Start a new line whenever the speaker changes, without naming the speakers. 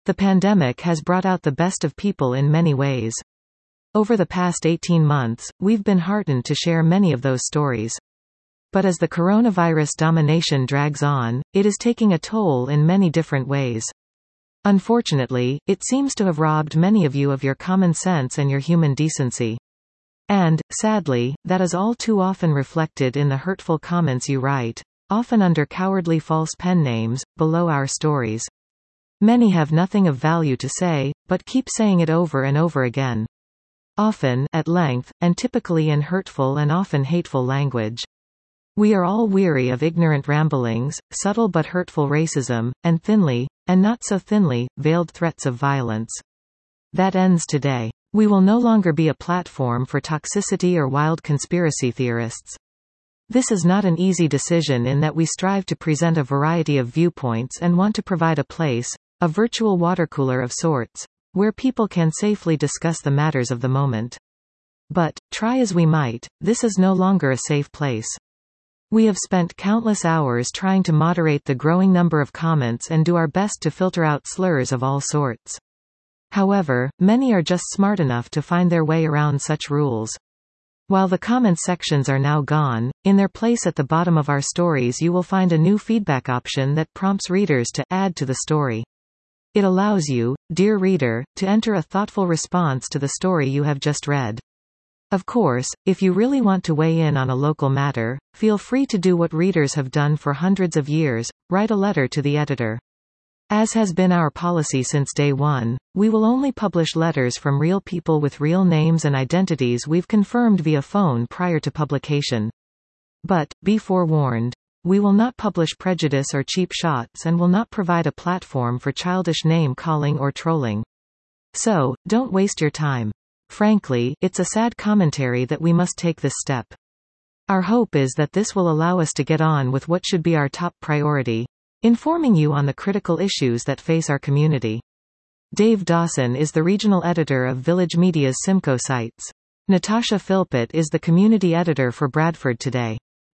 The pandemic has brought out the best of people in many ways. Over the past 18 months, we've been heartened to share many of those stories. But as the coronavirus domination drags on, it is taking a toll in many different ways. Unfortunately, it seems to have robbed many of you of your common sense and your human decency. And, sadly, that is all too often reflected in the hurtful comments you write, often under cowardly false pen names, below our stories. Many have nothing of value to say, but keep saying it over and over again. Often, at length, and typically in hurtful and often hateful language. We are all weary of ignorant ramblings, subtle but hurtful racism, and thinly, and not so thinly, veiled threats of violence. That ends today. We will no longer be a platform for toxicity or wild conspiracy theorists. This is not an easy decision in that we strive to present a variety of viewpoints and want to provide a place, a virtual watercooler of sorts, where people can safely discuss the matters of the moment. But, try as we might, this is no longer a safe place. We have spent countless hours trying to moderate the growing number of comments and do our best to filter out slurs of all sorts. However, many are just smart enough to find their way around such rules. While the comment sections are now gone, in their place at the bottom of our stories you will find a new feedback option that prompts readers to add to the story. It allows you, dear reader, to enter a thoughtful response to the story you have just read. Of course, if you really want to weigh in on a local matter, feel free to do what readers have done for hundreds of years, write a letter to the editor. As has been our policy since day one, we will only publish letters from real people with real names and identities we've confirmed via phone prior to publication. But, be forewarned. We will not publish prejudice or cheap shots and will not provide a platform for childish name-calling or trolling. So, don't waste your time. Frankly, it's a sad commentary that we must take this step. Our hope is that this will allow us to get on with what should be our top priority, informing you on the critical issues that face our community. Dave Dawson is the regional editor of Village Media's Simcoe sites. Natasha Philpott is the community editor for Bradford Today.